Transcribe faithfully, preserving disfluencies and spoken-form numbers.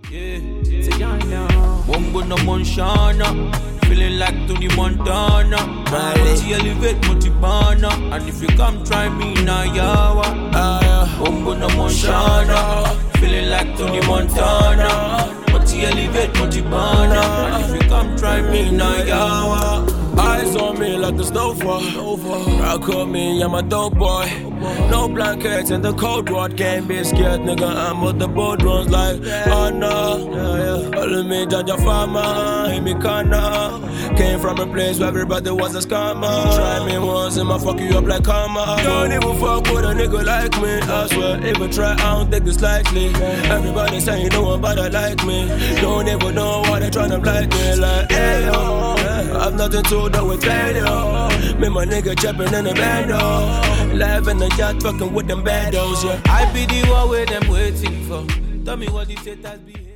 Yeah, say I know. Bongo no Monshana, feeling like Tony Montana. Multi elevate, multi banner, and if you come try me now, yawa. Bongo no Monshana, feeling like Tony Montana. Multi elevate, multi banner, and if you come try me now, yawa. Eyes on me like a snowfall. Rock on me, I'm a dope boy. No blankets in the cold war. Can't be scared, nigga. I'm with the boat runs like, oh no. All of me, judge a farmer. Hit me corner. Came from a place where everybody was a scammer. Try me once and I fuck you up like karma. Don't even fuck with a nigga like me. I swear, if I try, I don't take this lightly. Everybody saying no one better like me. Don't even know why they tryna blind me. Like, hey yo, I've nothing to do with failure. Me my nigga trapping in the bando. Live in the yacht, fucking with them bandos, yeah. I be the one where them waiting for. Tell me what the status be.